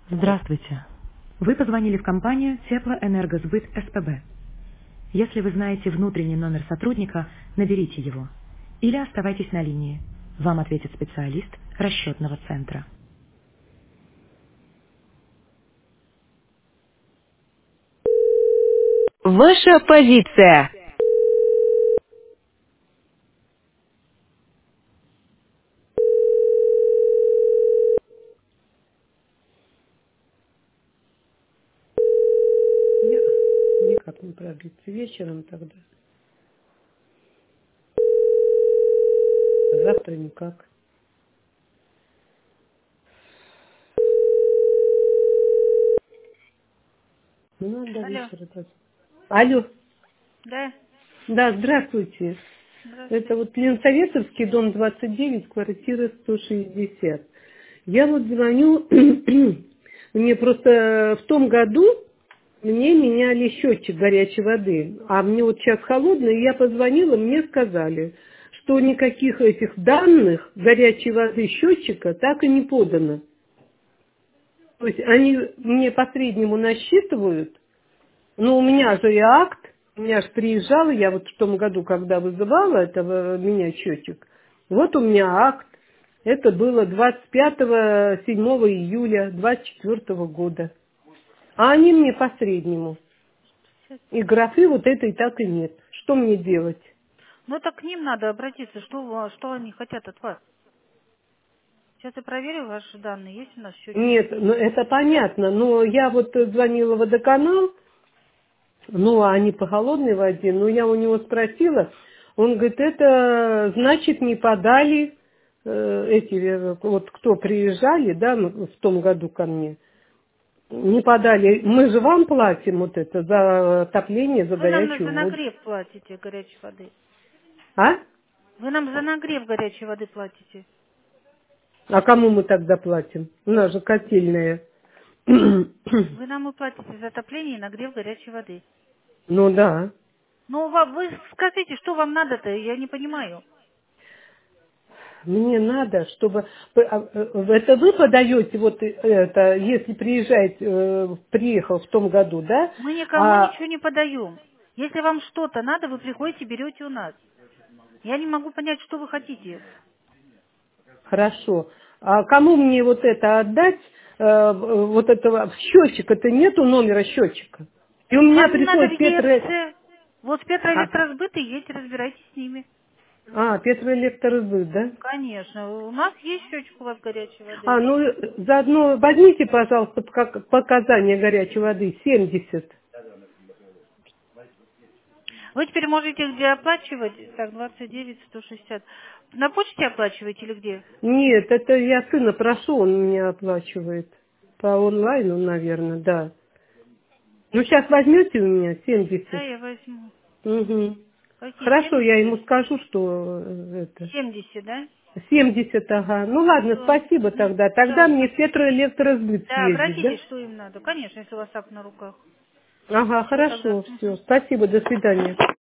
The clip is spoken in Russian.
Здравствуйте. Вы позвонили в компанию Теплоэнергосбыт СПБ. Если вы знаете внутренний номер сотрудника, наберите его. Или оставайтесь на линии. Вам ответит специалист расчетного центра. Ваша позиция. Не, никак не пробиться. Вечером тогда. Завтра никак. Ну, надо до Алло, вечера так. Алло. да, Да, здравствуйте. Это здравствуйте. вот Ленсоветовский, дом 29, квартира 160. Я вот звоню, мне просто в том году мне меняли счетчик горячей воды, а мне вот сейчас холодно, и я позвонила, мне сказали, что никаких этих данных горячей воды счетчика так и не подано. То есть они мне по среднему насчитывают, но у меня же и акт, у меня же приезжала, я вот в том году, когда вызывала этого меня счетчик, вот у меня акт, это было 25 июля 24 года. А они мне по среднему. И графы вот этой так и нет. Что мне делать? Ну так к ним надо обратиться, что они хотят от вас. Сейчас я проверю ваши данные, есть у нас счетчик. Нет, ну это понятно, но я вот звонила в водоканал, ну, а они по холодной воде, но я у него спросила, он говорит, это значит не подали вот кто приезжали, да, в том году ко мне, не подали, мы же вам платим вот это за отопление, за Вы нам за горячую воду. нагрев платите горячей воды. А? Вы нам за нагрев горячей воды платите. А кому мы тогда платим? У нас же котельная. Вы нам и платите за отопление и нагрев горячей воды. Ну да. Ну, вы скажите, что вам надо-то, я не понимаю. Мне надо, чтобы... Это вы подаете, вот это, если приехал в том году, да? Мы никому А, ничего не подаем. Если вам что-то надо, вы приходите, берете у нас. Я не могу понять, что вы хотите. хорошо. А кому мне вот это отдать? Вот этого счетчика, это нету номера счетчика. И у меня Вам надо в приходит ЕРЦ. Вот А, Петроэлектросбыт и едете, разбирайтесь с ними. Петроэлектросбыт, да? Конечно. У нас есть счетчик у вас горячей воды. А, ну заодно возьмите, пожалуйста, показания горячей воды 70. Вы теперь можете где оплачивать? Так, 29 160. На почте оплачиваете или где? Нет, это я сына прошу, он меня оплачивает. По онлайну, наверное, да. Ну, сейчас возьмете у меня Да, 70. я возьму. Угу. Какие, Хорошо, я ему 70? скажу, что это... 70, да? 70, ага. Ну, ладно, Все. спасибо тогда. Тогда мне Пожалуйста. в Петроэлектросбыт Да, съездить, да? обратитесь, что им надо. Конечно, если у вас так на руках. Ага, Все тогда. хорошо, все. Мгм. Спасибо, до свидания.